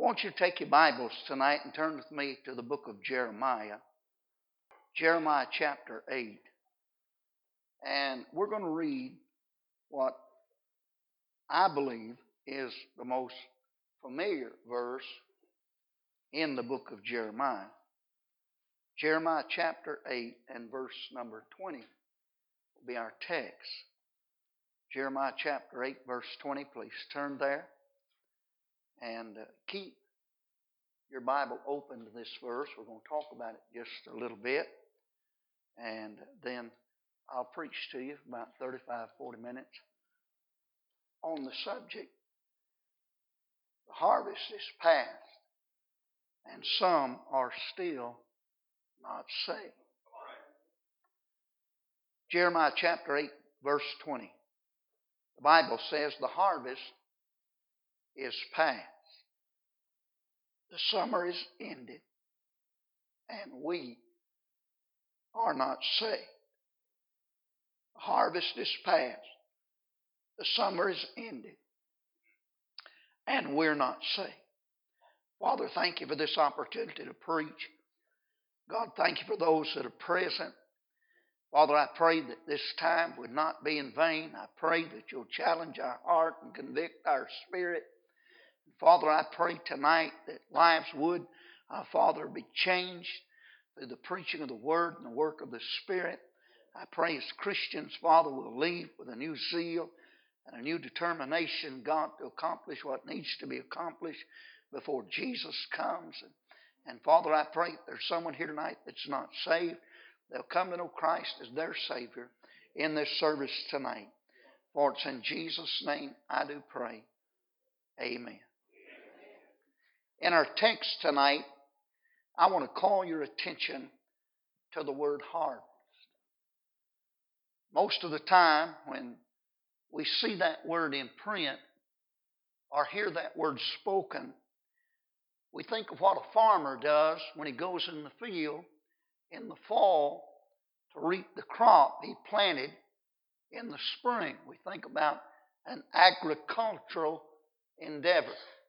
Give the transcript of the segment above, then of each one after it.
want you to take your Bibles tonight and turn with me to the book of Jeremiah. Jeremiah chapter 8. And we're going to read what I believe is the most familiar verse in the book of Jeremiah. Jeremiah chapter 8 and verse number 20 will be our text. Jeremiah chapter 8 verse 20, please turn there and keep your Bible open to this verse. We're going to talk about it just a little bit, and then I'll preach to you for about 35-40 minutes on the subject. The harvest is past, and some are still not saved. Jeremiah chapter 8, verse 20. The Bible says the harvest is past. The summer is ended, and we are not saved. The harvest is past. The summer is ended, and we're not saved. Father, thank you for this opportunity to preach. God, thank you for those that are present. Father, I pray that this time would not be in vain. I pray that you'll challenge our heart and convict our spirit. Father, I pray tonight that lives would, Father, be changed through the preaching of the Word and the work of the Spirit. I pray as Christians, Father, will leave with a new zeal and a new determination, God, to accomplish what needs to be accomplished before Jesus comes. And Father, I pray if there's someone here tonight that's not saved, they'll come to know Christ as their Savior in this service tonight. For it's in Jesus' name I do pray. Amen. In our text tonight, I want to call your attention to the word harvest. Most of the time when we see that word in print or hear that word spoken, we think of what a farmer does when he goes in the field in the fall to reap the crop he planted in the spring. We think about an agricultural endeavor.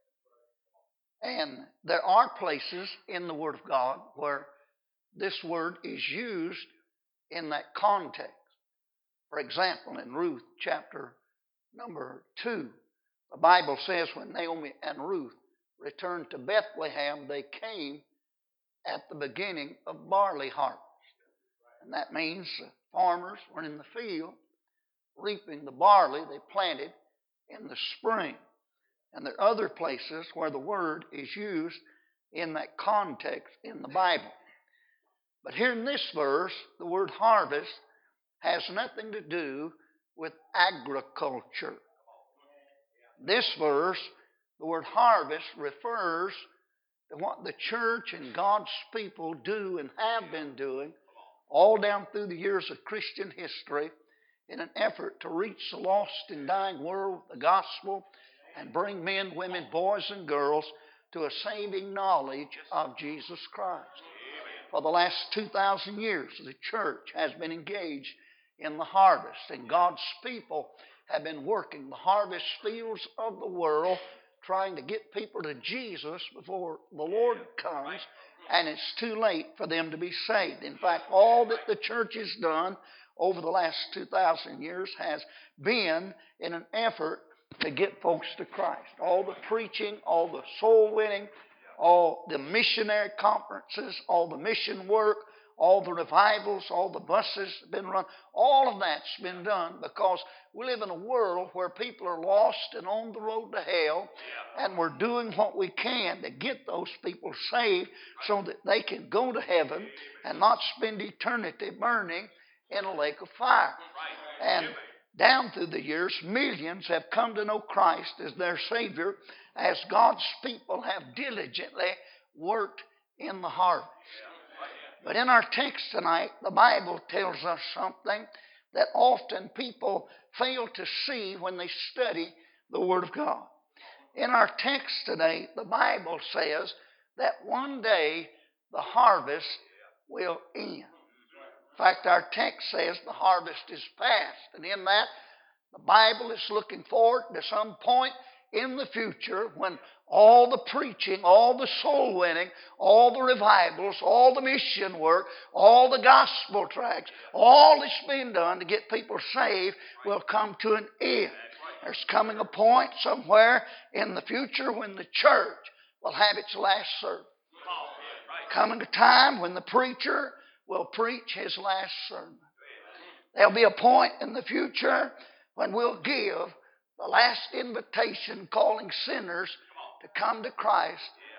And there are places in the Word of God where this word is used in that context. For example, in Ruth chapter number 2, the Bible says when Naomi and Ruth returned to Bethlehem, they came at the beginning of barley harvest. And that means the farmers were in the field reaping the barley they planted in the spring. And there are other places where the word is used in that context in the Bible. But here in this verse, the word harvest has nothing to do with agriculture. This verse, the word harvest refers to what the church and God's people do and have been doing all down through the years of Christian history in an effort to reach the lost and dying world with the gospel and bring men, women, boys, and girls to a saving knowledge of Jesus Christ. For the last 2,000 years, the church has been engaged in the harvest, and God's people have been working the harvest fields of the world, trying to get people to Jesus before the Lord comes, and it's too late for them to be saved. In fact, all that the church has done over the last 2,000 years has been in an effort to get folks to Christ. All the preaching, all the soul winning, all the missionary conferences, all the mission work, all the revivals, all the buses have been run. All of that's been done because we live in a world where people are lost and on the road to hell, and we're doing what we can to get those people saved so that they can go to heaven and not spend eternity burning in a lake of fire. And down through the years, millions have come to know Christ as their Savior as God's people have diligently worked in the harvest. But in our text tonight, the Bible tells us something that often people fail to see when they study the Word of God. In our text today, the Bible says that one day the harvest will end. In fact, our text says the harvest is past. And in that, the Bible is looking forward to some point in the future when all the preaching, all the soul winning, all the revivals, all the mission work, all the gospel tracts, all that's being done to get people saved will come to an end. There's coming a point somewhere in the future when the church will have its last service. Coming a time when the preacher will preach his last sermon. There'll be a point in the future when we'll give the last invitation calling sinners to come to Christ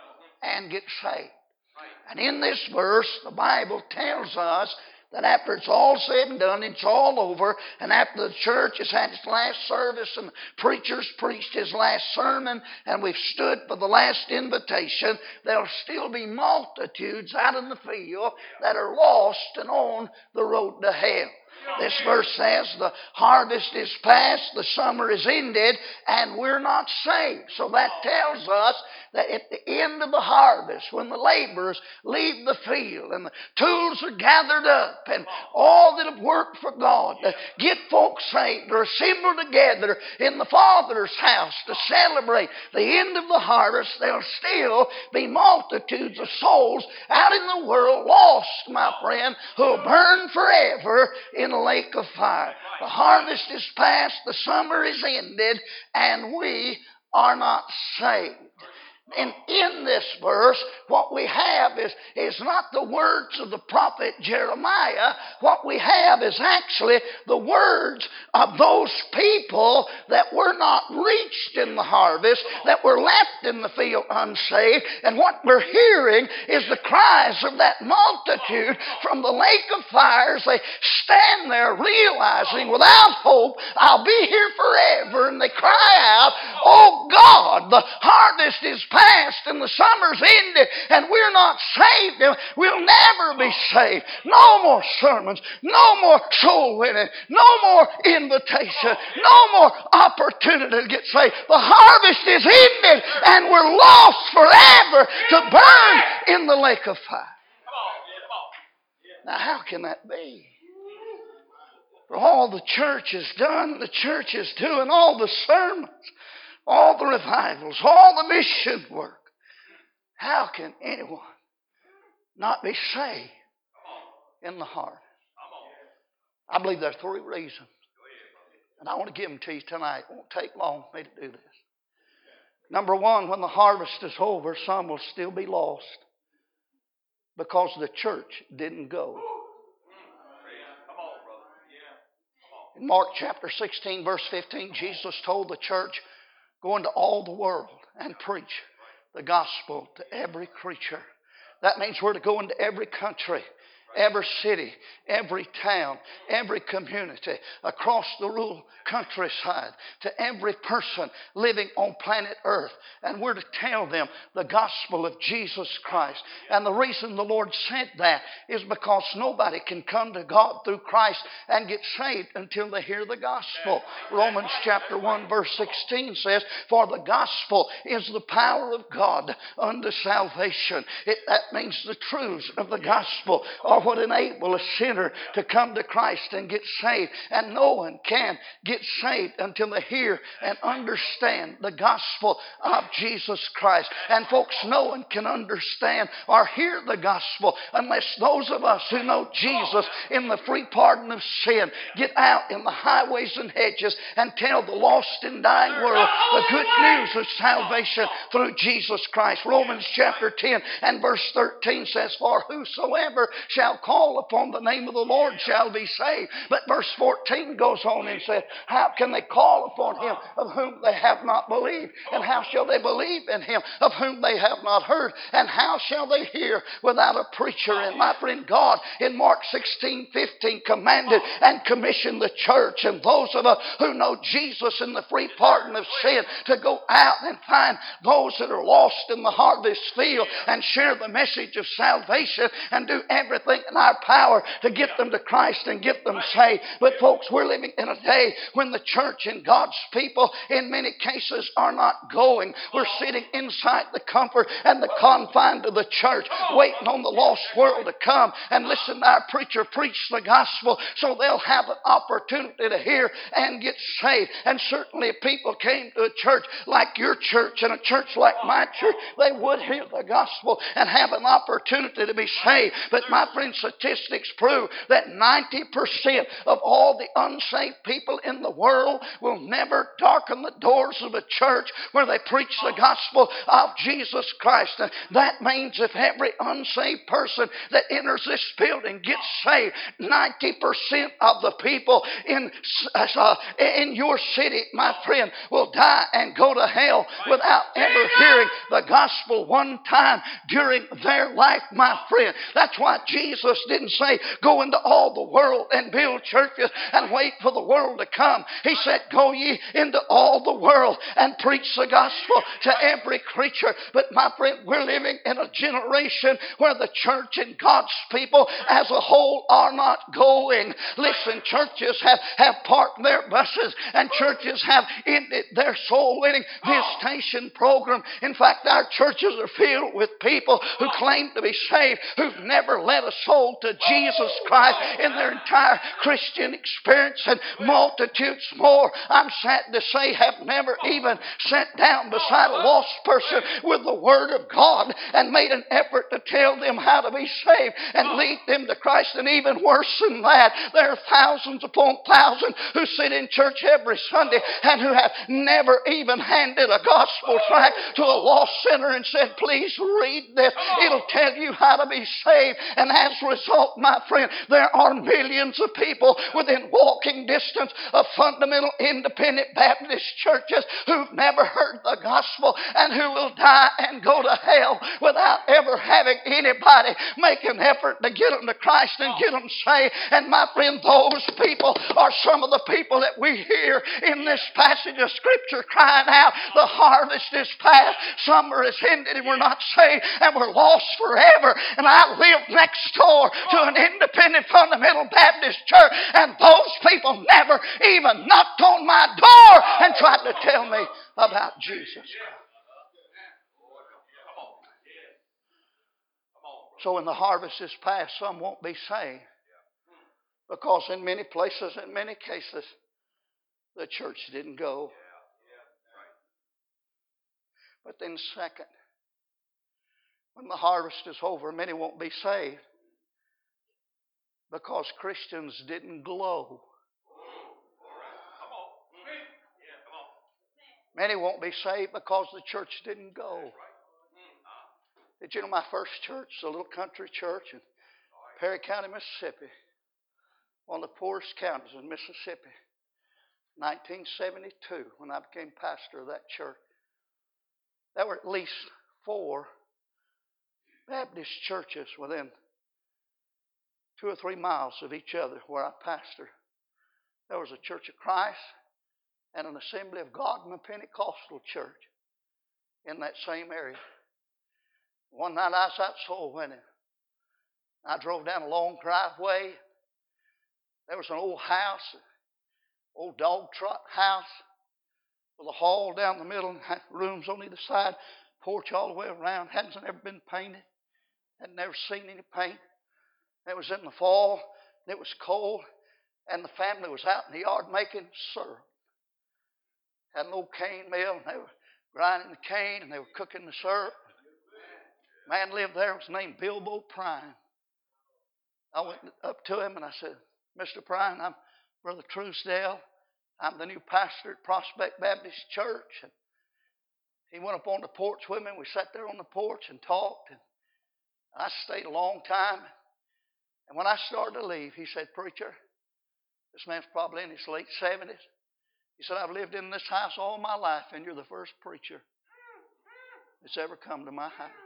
and get saved. And in this verse, the Bible tells us that after it's all said and done, it's all over, and after the church has had its last service and the preacher's preached his last sermon, and we've stood for the last invitation, there'll still be multitudes out in the field that are lost and on the road to hell. This verse says the harvest is past, the summer is ended, and we're not saved. So that tells us that at the end of the harvest, when the laborers leave the field and the tools are gathered up and all that have worked for God to get folks saved are assembled together in the Father's house to celebrate the end of the harvest, there'll still be multitudes of souls out in the world lost, my friend, who'll burn forever in a lake of fire. The harvest is past, the summer is ended, and we are not saved. And in this verse, what we have is not the words of the prophet Jeremiah. What we have is actually the words of those people that were not reached in the harvest, that were left in the field unsaved. And what we're hearing is the cries of that multitude from the lake of fires. They stand there realizing, without hope, I'll be here forever. And they cry out, oh God, the harvest is past and the summer's ended and we're not saved and we'll never be saved. No more sermons, no more soul winning, no more invitation, no more opportunity to get saved. The harvest is ended and we're lost forever to burn in the lake of fire. Now how can that be? For all the church has done, the church is doing, all the sermons, all the revivals, all the mission work. How can anyone not be saved in the harvest? I believe there are three reasons. And I want to give them to you tonight. It won't take long for me to do this. Number one, when the harvest is over, some will still be lost because the church didn't go. In Mark chapter 16, verse 15, Jesus told the church, go into all the world and preach the gospel to every creature. That means we're to go into every country, every city, every town, every community, across the rural countryside, to every person living on planet Earth. And we're to tell them the gospel of Jesus Christ. And the reason the Lord said that is because nobody can come to God through Christ and get saved until they hear the gospel. Romans chapter 1 verse 16 says, for the gospel is the power of God unto salvation. That means the truths of the gospel are what enable a sinner to come to Christ and get saved. And no one can get saved until they hear and understand the gospel of Jesus Christ. And folks, no one can understand or hear the gospel unless those of us who know Jesus in the free pardon of sin get out in the highways and hedges and tell the lost and dying world the good news of salvation through Jesus Christ. Romans chapter 10 and verse 13 says, for whosoever shall call upon the name of the Lord shall be saved. But verse 14 goes on and says, how can they call upon him of whom they have not believed? And how shall they believe in him of whom they have not heard? And how shall they hear without a preacher? And my friend, God in Mark 16:15 commanded and commissioned the church and those of us who know Jesus in the free pardon of sin to go out and find those that are lost in the harvest field and share the message of salvation and do everything in our power to get them to Christ and get them saved. But folks, we're living in a day when the church and God's people in many cases are not going. We're sitting inside the comfort and the confines of the church, waiting on the lost world to come and listen to our preacher preach the gospel so they'll have an opportunity to hear and get saved. And certainly if people came to a church like your church and a church like my church, they would hear the gospel and have an opportunity to be saved. But my friend, statistics prove that 90% of all the unsaved people in the world will never darken the doors of a church where they preach the gospel of Jesus Christ. And that means if every unsaved person that enters this building gets saved, 90% of the people in your city, my friend, will die and go to hell without ever hearing the gospel one time during their life, my friend. That's why Jesus didn't say, go into all the world and build churches and wait for the world to come. He said, go ye into all the world and preach the gospel to every creature. But my friend, we're living in a generation where the church and God's people as a whole are not going. Listen, churches have parked their buses and churches have ended their soul winning visitation program. In fact, our churches are filled with people who claim to be saved, who've never led a soul to Jesus Christ in their entire Christian experience, and multitudes more, I'm sad to say, have never even sat down beside a lost person with the Word of God and made an effort to tell them how to be saved and lead them to Christ. And even worse than that, there are thousands upon thousands who sit in church every Sunday and who have never even handed a gospel tract to a lost sinner and said, please read this. It'll tell you how to be saved. And as a result, my friend, there are millions of people within walking distance of fundamental independent Baptist churches who've never heard the gospel and who will die and go to hell without ever having anybody make an effort to get them to Christ and get them saved. And my friend, those people are some of the people that we hear in this passage of Scripture crying out, the harvest is past, summer is ended, and we're not saved, and we're lost forever. And I live next door to an independent fundamental Baptist church, and those people never even knocked on my door and tried to tell me about Jesus Christ. So when the harvest is past, some won't be saved. Because in many places, in many cases, the church didn't go. But then second, when the harvest is over, many won't be saved because Christians didn't glow. Many won't be saved because the church didn't go. Did you know my first church, a little country church in Perry County, Mississippi, one of the poorest counties in Mississippi, 1972, when I became pastor of that church. There were at least 4 Baptist churches within 2 or 3 miles of each other where I pastored. There was a Church of Christ and an Assembly of God and a Pentecostal church in that same area. One night I was out soul winning. I drove down a long driveway. There was an old house, old dog trot house, with a hall down the middle and rooms on either side, porch all the way around. Hadn't ever been painted. Had never seen any paint. It was in the fall. It was cold. And the family was out in the yard making syrup. Had an old cane mill, and they were grinding the cane, and they were cooking the syrup. Man lived there, was named Bilbo Prine. I went up to him and I said, Mr. Prine, I'm Brother Truesdale. I'm the new pastor at Prospect Baptist Church. And he went up on the porch with me. We sat there on the porch and talked. And I stayed a long time. And when I started to leave, he said, Preacher, this man's probably in his late 70s. He said, I've lived in this house all my life, and you're the first preacher that's ever come to my house.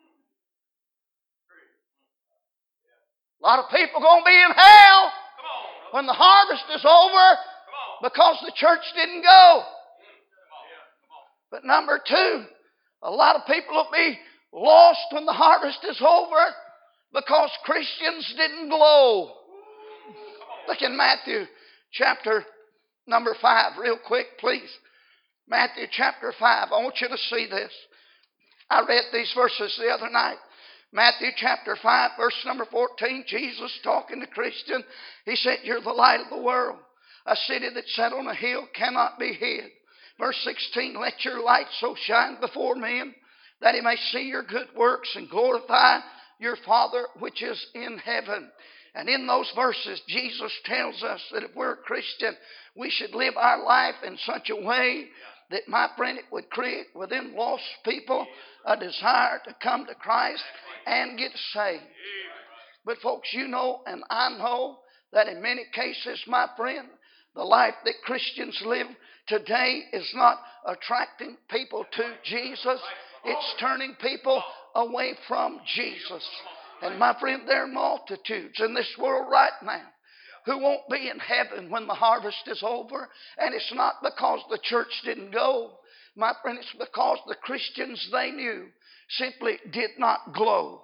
A lot of people going to be in hell when the harvest is over because the church didn't go. But number 2, a lot of people will be lost when the harvest is over because Christians didn't glow. Look in Matthew chapter number 5 real quick, please. Matthew chapter 5. I want you to see this. I read these verses the other night. Matthew chapter 5, verse number 14. Jesus talking to Christian. He said, you're the light of the world. A city that's set on a hill cannot be hid. Verse 16, let your light so shine before men that he may see your good works and glorify your Father which is in heaven. And in those verses, Jesus tells us that if we're a Christian, we should live our life in such a way that, my friend, it would create within lost people a desire to come to Christ and get saved. But folks, you know and I know that in many cases, my friend, the life that Christians live today is not attracting people to Jesus. It's turning people away from Jesus. And my friend, there are multitudes in this world right now who won't be in heaven when the harvest is over. And it's not because the church didn't go. My friend, it's because the Christians they knew simply did not glow.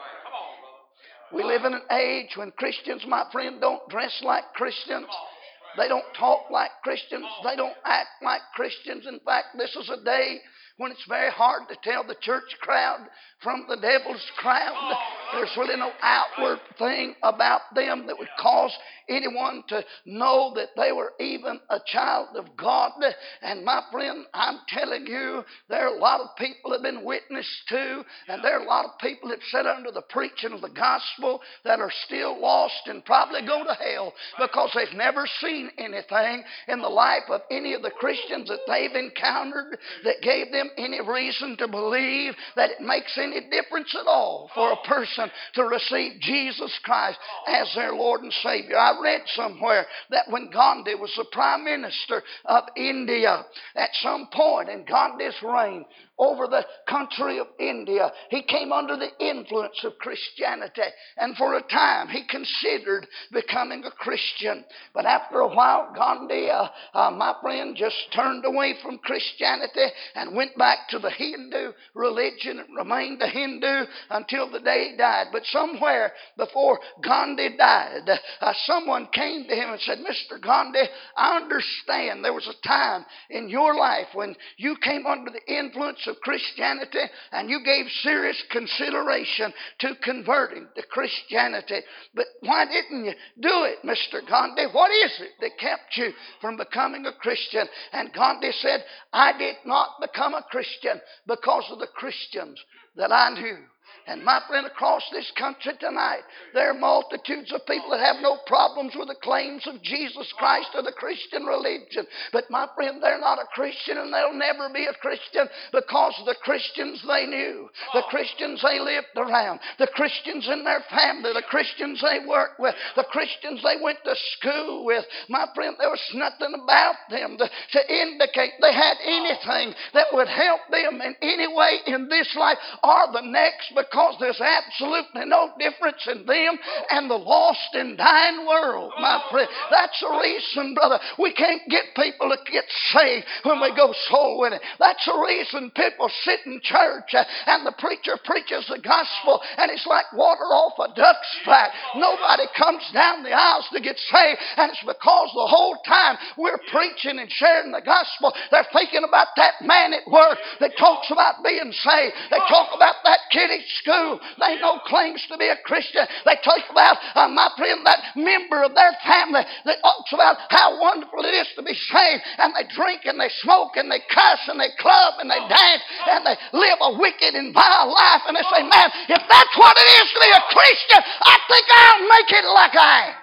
We live in an age when Christians, my friend, don't dress like Christians. They don't talk like Christians. They don't act like Christians. In fact, this is a day when it's very hard to tell the church crowd from the devil's crowd. There's really no outward thing about them that would cause anyone to know that they were even a child of God. And my friend, I'm telling you, there are a lot of people that have been witnessed to, and there are a lot of people that sit under the preaching of the gospel that are still lost and probably go to hell because they've never seen anything in the life of any of the Christians that they've encountered that gave them any reason to believe that it makes any difference at all for a person to receive Jesus Christ as their Lord and Savior. I read somewhere that when Gandhi was the Prime Minister of India, at some point in Gandhi's reign over the country of India, he came under the influence of Christianity, and for a time he considered becoming a Christian. But after a while, Gandhi, my friend, just turned away from Christianity and went back to the Hindu religion and remained a Hindu until the day he died. But somewhere before Gandhi died, someone came to him and said, Mr. Gandhi, I understand there was a time in your life when you came under the influence of Christianity and you gave serious consideration to converting to Christianity. But why didn't you do it, Mr. Gandhi? What is it that kept you from becoming a Christian? And Gandhi said, I did not become a Christian because of the Christians that I knew. And my friend, across this country tonight, there are multitudes of people that have no problems with the claims of Jesus Christ or the Christian religion. But my friend, they're not a Christian and they'll never be a Christian because of the Christians they knew, the Christians they lived around, the Christians in their family, the Christians they worked with, the Christians they went to school with. My friend, there was nothing about them to indicate they had anything that would help them in any way in this life or the next, because there's absolutely no difference in them and the lost and dying world, my friend. That's the reason, brother, we can't get people to get saved when we go soul winning. That's the reason people sit in church and the preacher preaches the gospel and it's like water off a duck's back. Nobody comes down the aisles to get saved, and it's because the whole time we're preaching and sharing the gospel, they're thinking about that man at work that talks about being saved. They talk about that kid at school. They know claims to be a Christian. They talk about, my friend, that member of their family that talks about how wonderful it is to be saved. And they drink and they smoke and they cuss and they club and they dance and they live a wicked and vile life. And they say, man, if that's what it is to be a Christian, I think I'll make it like I am.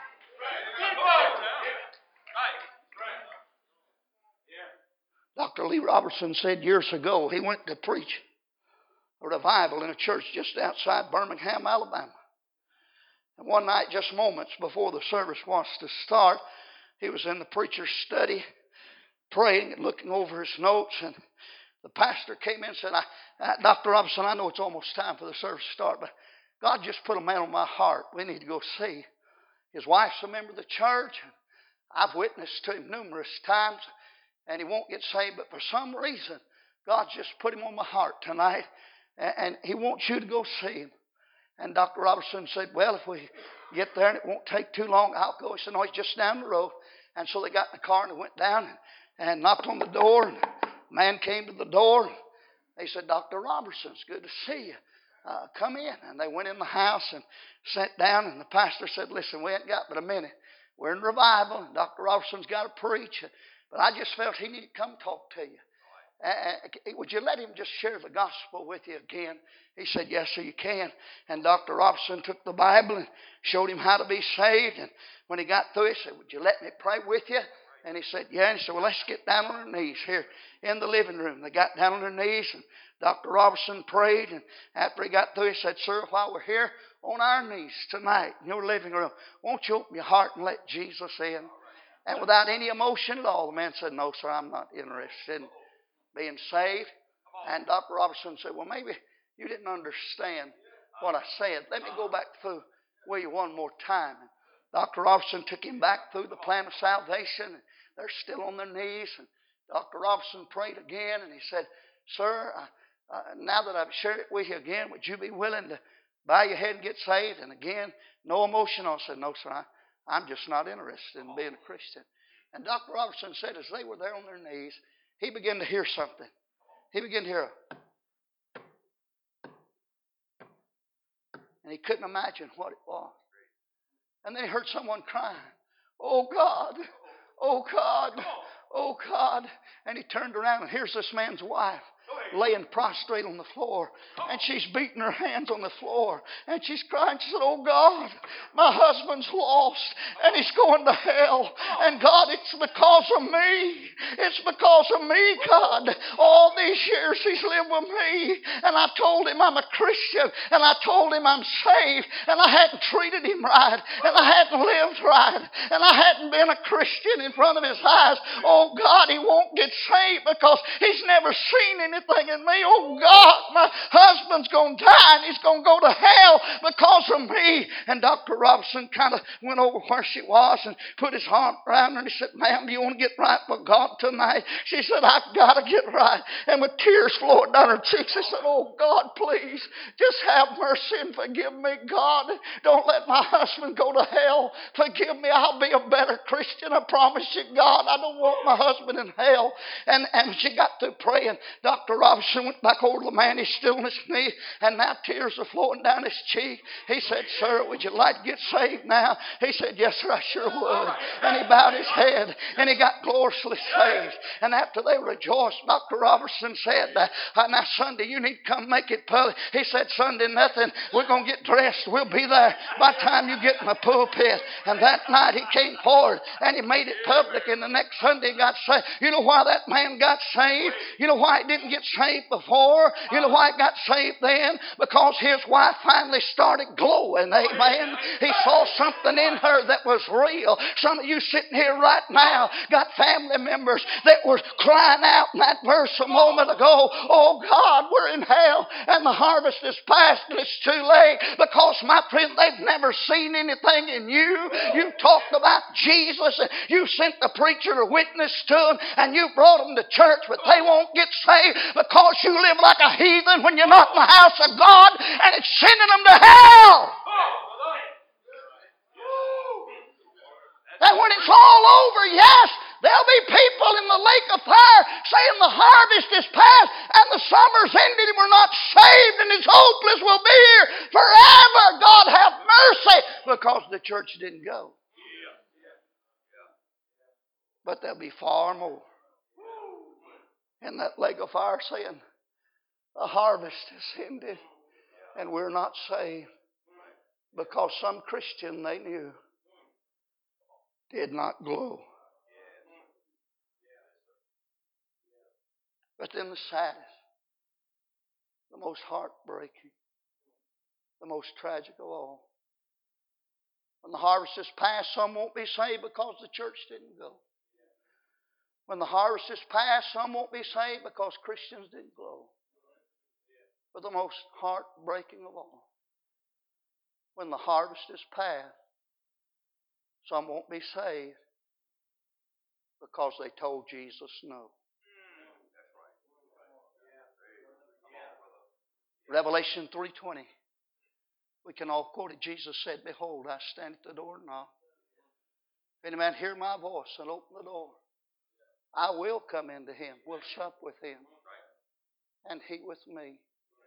Dr. Lee Robertson said years ago he went to preach a revival in a church just outside Birmingham, Alabama. And one night, just moments before the service was to start, he was in the preacher's study praying and looking over his notes, and the pastor came in and said, Dr. Robinson, I know it's almost time for the service to start, but God just put a man on my heart. We need to go see. His wife's a member of the church. I've witnessed to him numerous times, and he won't get saved, but for some reason, God just put him on my heart tonight, and he wants you to go see him. And Dr. Robertson said, well, if we get there and it won't take too long, I'll go. He said, no, it's just down the road. And so they got in the car and they went down and knocked on the door. And a man came to the door. They said, Dr. Robertson, it's good to see you. Come in. And they went in the house and sat down. And the pastor said, listen, we ain't got but a minute. We're in revival. And Dr. Robertson's got to preach. But I just felt he needed to come talk to you. Would you let him just share the gospel with you again? He said, yes, sir, you can. And Dr. Robertson took the Bible and showed him how to be saved. And when he got through, he said, would you let me pray with you? And he said, yeah. And he said, well, let's get down on our knees here in the living room. They got down on their knees, and Dr. Robertson prayed. And after he got through, he said, sir, while we're here on our knees tonight in your living room, won't you open your heart and let Jesus in? And without any emotion at all, the man said, no, sir, I'm not interested in being saved. And Dr. Robertson said, well, maybe you didn't understand what I said. Let me go back through with you one more time. And Dr. Robertson took him back through the plan of salvation. They're still on their knees. And Dr. Robertson prayed again, and he said, sir, now that I've shared it with you again, would you be willing to bow your head and get saved? And again, no emotion. I said, no, sir, I'm just not interested in being a Christian. And Dr. Robertson said as they were there on their knees, he began to hear something. He began to hear and he couldn't imagine what it was. And then he heard someone crying, oh God, oh God, oh God. And he turned around, and here's this man's wife laying prostrate on the floor, and she's beating her hands on the floor, and she's crying. She said, oh God, my husband's lost and he's going to hell, and God, it's because of me. It's because of me, God. All these years he's lived with me, and I told him I'm a Christian, and I told him I'm saved, and I hadn't treated him right, and I hadn't lived right, and I hadn't been a Christian in front of his eyes. Oh God, he won't get saved because he's never seen anything in me. Oh God, my husband's going to die and he's going to go to hell because of me. And Dr. Robertson kind of went over where she was and put his arm around her, and he said, ma'am, do you want to get right with God tonight? She said, I've got to get right. And with tears flowing down her cheeks, she said, oh God, please just have mercy and forgive me, God. Don't let my husband go to hell. Forgive me. I'll be a better Christian. I promise you, God. I don't want my husband in hell. And she got through praying. Dr. Robertson went back over to the man. He's still on his knee, and now tears are flowing down his cheek. He said, sir, would you like to get saved now? He said, yes, sir, I sure would. And he bowed his head, and he got gloriously saved. And after they rejoiced, Dr. Robertson said, now Sunday, you need to come make it public. He said, Sunday, nothing. We're going to get dressed. We'll be there by the time you get in the pulpit. And that night he came forward, and he made it public, and the next Sunday he got saved. You know why that man got saved? You know why he didn't get saved before? You know why he got saved then? Because his wife finally started glowing. Amen. He saw something in her that was real. Some of you sitting here right now got family members that were crying out in that verse a moment ago, oh God, we're in hell and the harvest is past and it's too late, because my friend, they've never seen anything in you. You talked about Jesus, and you sent the preacher to witness to them, and you brought them to church, but they won't get saved because you live like a heathen when you're not in the house of God, and it's sending them to hell. And when it's all over, yes, there'll be people in the lake of fire saying the harvest is past and the summer's ended and we're not saved and it's hopeless. We'll be here forever. God have mercy, because the church didn't go. But there'll be far more in that lake of fire saying the harvest is ended and we're not saved, because some Christian they knew did not glow. But then the saddest, the most heartbreaking, the most tragic of all, when the harvest is past, some won't be saved because the church didn't go. When the harvest is past, some won't be saved because Christians didn't glow. But the most heartbreaking of all, when the harvest is past, some won't be saved because they told Jesus no. Revelation 3:20. We can all quote it. Jesus said, "Behold, I stand at the door and knock. If any man hear my voice and open the door, I will come into him, will sup with him, and he with me."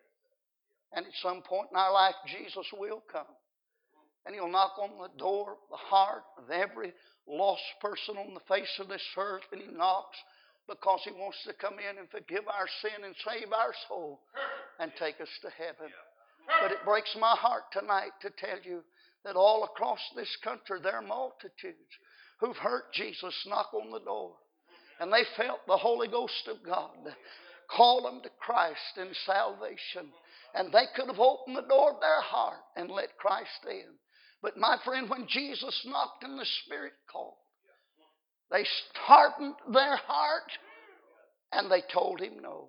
And at some point in our life, Jesus will come. And He'll knock on the door of the heart of every lost person on the face of this earth. And He knocks because He wants to come in and forgive our sin and save our soul and take us to heaven. But it breaks my heart tonight to tell you that all across this country there are multitudes who've heard Jesus knock on the door. And they felt the Holy Ghost of God call them to Christ in salvation. And they could have opened the door of their heart and let Christ in. But my friend, when Jesus knocked and the Spirit called, they hardened their heart and they told Him no.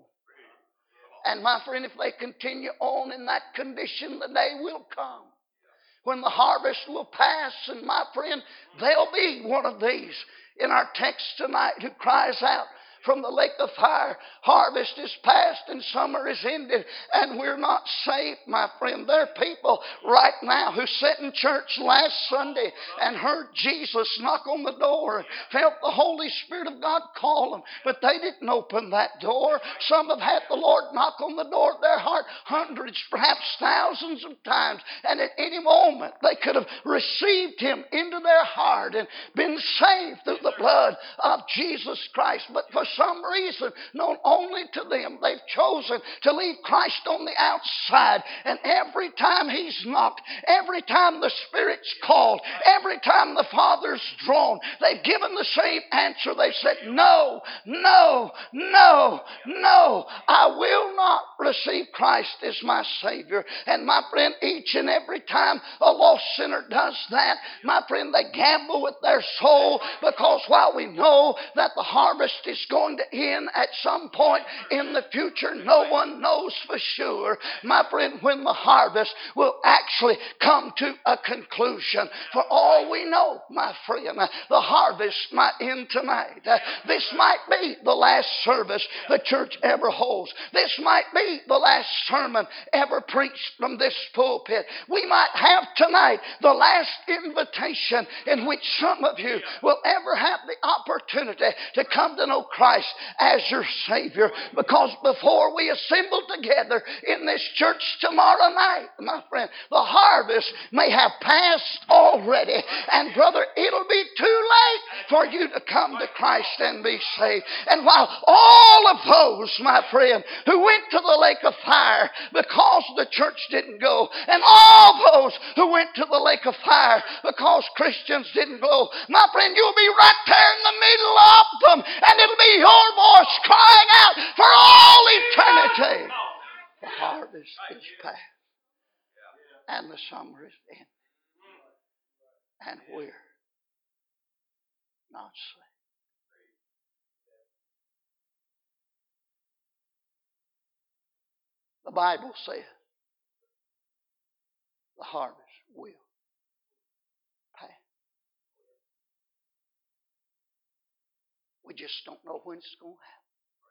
And my friend, if they continue on in that condition, the day will come when the harvest will pass. And my friend, there'll be one of these in our text tonight who cries out from the lake of fire, "Harvest is past and summer is ended, and we're not saved." My friend, there are people right now who sat in church last Sunday and heard Jesus knock on the door and felt the Holy Spirit of God call them, but they didn't open that door. Some have had the Lord knock on the door of their heart hundreds, perhaps thousands of times, and at any moment they could have received Him into their heart and been saved through the blood of Jesus Christ. But for some reason, known only to them, they've chosen to leave Christ on the outside. And every time He's knocked, every time the Spirit's called, every time the Father's drawn, they've given the same answer. They've said, "No, no, no, no. I will not receive Christ as my Savior." And my friend, each and every time a lost sinner does that, my friend, they gamble with their soul, because while we know that the harvest is going to end at some point in the future, no one knows for sure, my friend, when the harvest will actually come to a conclusion. For all we know, my friend, the harvest might end tonight. This might be the last service the church ever holds. This might be the last sermon ever preached from this pulpit. We might have tonight the last invitation in which some of you will ever have the opportunity to come to know Christ as your Savior. Because before we assemble together in this church tomorrow night, my friend, the harvest may have passed already. And brother, it'll be too late for you to come to Christ and be saved. And while all of those, my friend, who went to the lake of fire because the church didn't go, and all those who went to the lake of fire because Christians didn't go, my friend, you'll be right there in the middle of them, and it'll be your voice crying out for all eternity. The harvest is past, and the summer is ended, and we're not saved. The Bible says the harvest will pass. We just don't know when it's going to happen.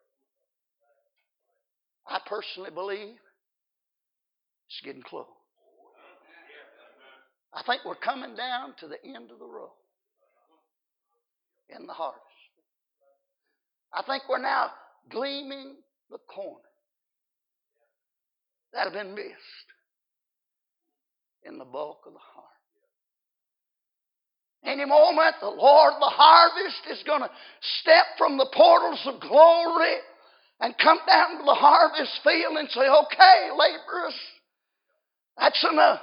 I personally believe it's getting close. I think we're coming down to the end of the road in the harvest. I think we're now gleaming the corner that have been missed in the bulk of the harvest. Any moment, the Lord of the harvest is going to step from the portals of glory and come down to the harvest field and say, "Okay, laborers, that's enough.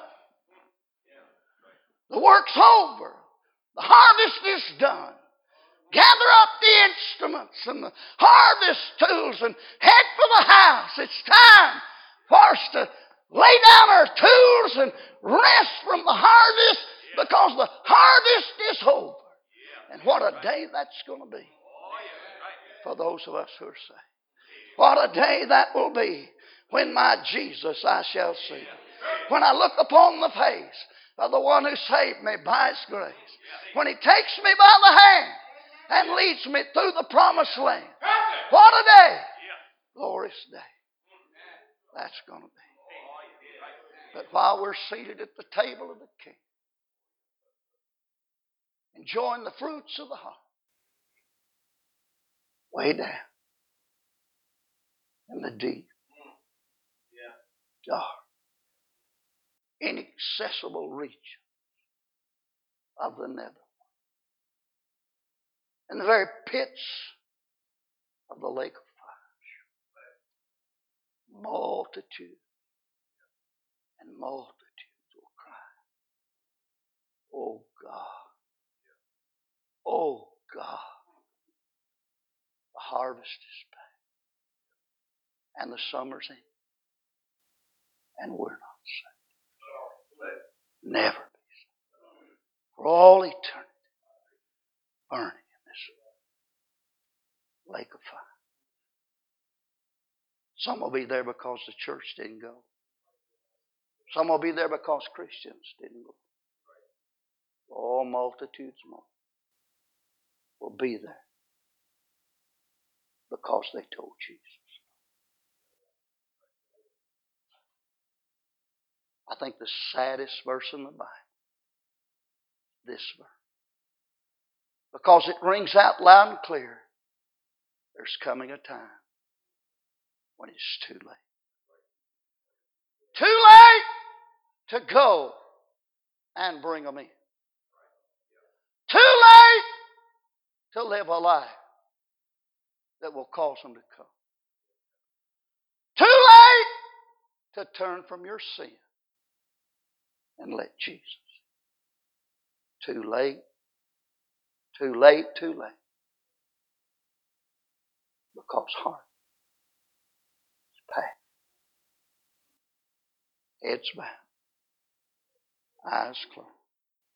The work's over. The harvest is done. Gather up the instruments and the harvest tools and head for the house. It's time for us to lay down our tools and rest from the harvest, because the harvest is over." And what a day that's going to be for those of us who are saved. What a day that will be when my Jesus I shall see. When I look upon the face of the one who saved me by His grace. When He takes me by the hand and leads me through the promised land. What a day. Glorious day that's going to be. But while we're seated at the table of the King, enjoying the fruits of the harvest, way down in the deep, dark, inaccessible region of the nether, in the very pits of the lake of fire, multitudes and multitudes will cry, "Oh God, oh God, the harvest is back, and the summer's in, and we're not saved. Never be saved. For all eternity, burning in this lake of fire." Some will be there because the church didn't go. Some will be there because Christians didn't go. All multitudes more will be there because they told Jesus. I think the saddest verse in the Bible, this verse, because it rings out loud and clear. There's coming a time when it's too late. Too late to go and bring them in. Too late to live a life that will cause them to come. Too late to turn from your sin and let Jesus. Too late, too late, too late. Because heart is packed. Heads bowed, eyes closed.